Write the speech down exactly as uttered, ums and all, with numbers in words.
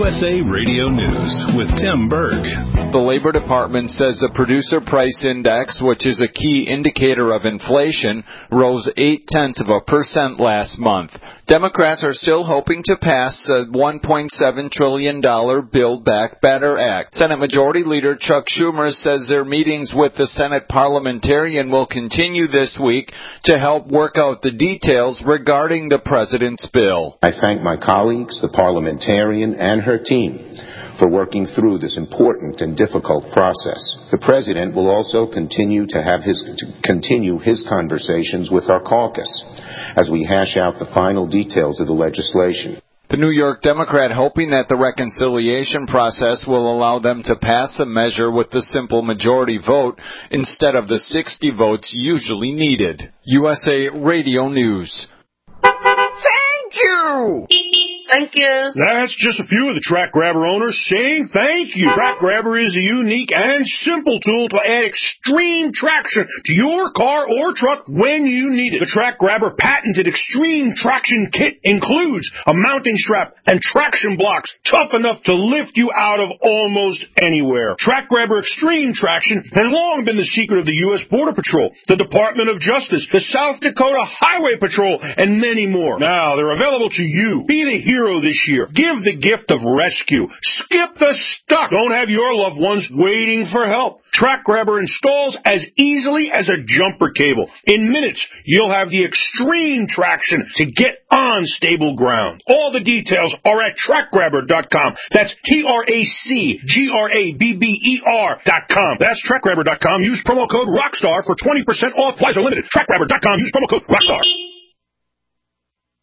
U S A Radio News with Tim Berg. The Labor Department says the Producer Price Index, which is a key indicator of inflation, rose eight-tenths of a percent last month. Democrats are still hoping to pass a one point seven trillion dollars Build Back Better Act. Senate Majority Leader Chuck Schumer says their meetings with the Senate parliamentarian will continue this week to help work out the details regarding the president's bill. I thank my colleagues, the parliamentarian, and her team for working through this important and difficult process. The President will also continue to have his to continue his conversations with our caucus as we hash out the final details of the legislation. The New York Democrat hoping that the reconciliation process will allow them to pass a measure with the simple majority vote instead of the sixty votes usually needed. U S A Radio News. Thank you! Thank you. That's just a few of the Track Grabber owners saying thank you. Track Grabber is a unique and simple tool to add extreme traction to your car or truck when you need it. The Track Grabber patented Extreme Traction Kit includes a mounting strap and traction blocks tough enough to lift you out of almost anywhere. Track Grabber Extreme Traction has long been the secret of the U S Border Patrol, the Department of Justice, the South Dakota Highway Patrol, and many more. Now they're available to you. Be the hero this year. Give the gift of rescue. Skip the stuck. Don't have your loved ones waiting for help. Track Grabber installs as easily as a jumper cable. In minutes, you'll have the extreme traction to get on stable ground. All the details are at track grabber dot com. That's T R A C G R A B B E R dot com. That's track grabber dot com. Use promo code ROCKSTAR for twenty percent off. Flies are limited. track grabber dot com. Use promo code ROCKSTAR.